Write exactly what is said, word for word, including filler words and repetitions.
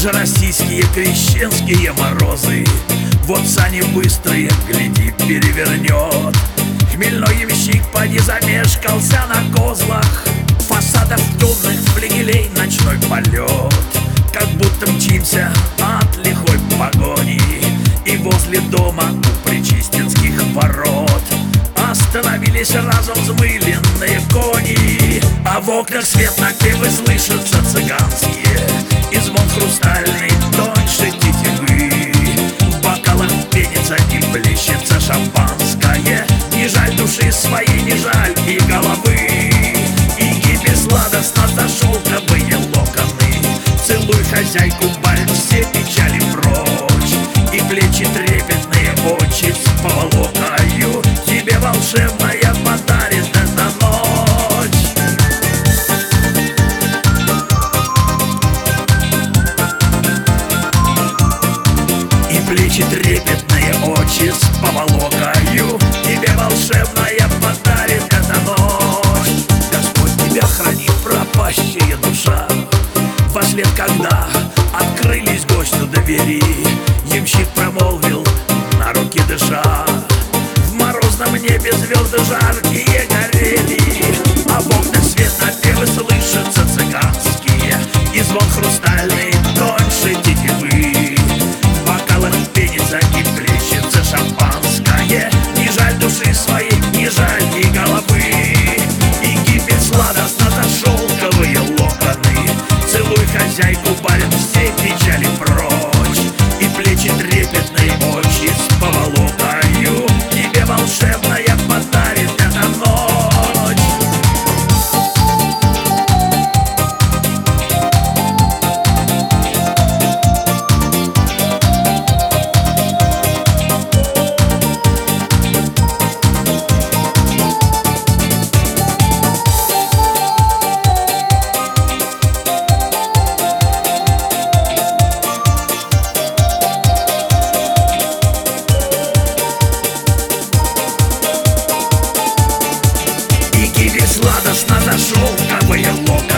же российские крещенские морозы. Вот сани быстрые, гляди, перевернет. Хмельной ямщик поди замешкался на козлах. Фасадов темных флигелей ночной полет. Как будто мчимся от лихой погони. И возле дома у причистинских ворот остановились разом взмыленные кони. А в окнах свет напевы слышатся цыганские, и звон хрустальный тоньше тетивы. В бокалах пенится и плещется шампанское. Не жаль души своей, не жаль и головы. И кипи сладостно за шелковые локоны. Целуй хозяйку, барин, все печали прочь. И плечи трепетные, очи с поволокою тебе волшебная подарит эта ночь. И плечи трепетные, очи с поволокою тебе волшебная подарит эта ночь. Господь тебя хранит, пропащая душа. Вослед, когда открылись гостю двери, ямщик промолвил, на руки дыша: в морозном небе звезды жаркие горели. А в окнах свет напевы слышатся цыганские, и звон хрустальный тоньше тетивы. В бокалах пенится и плещется шампанское. Не жаль души своей, не жаль и головы. И кипит сладостно за шелковые локоны. Целуй хозяйку, барин, все печали прочь. И плечи трепетные, очи с поволокою тебе волшебная подарит эта ночь. Сладостно за шелковые локоны.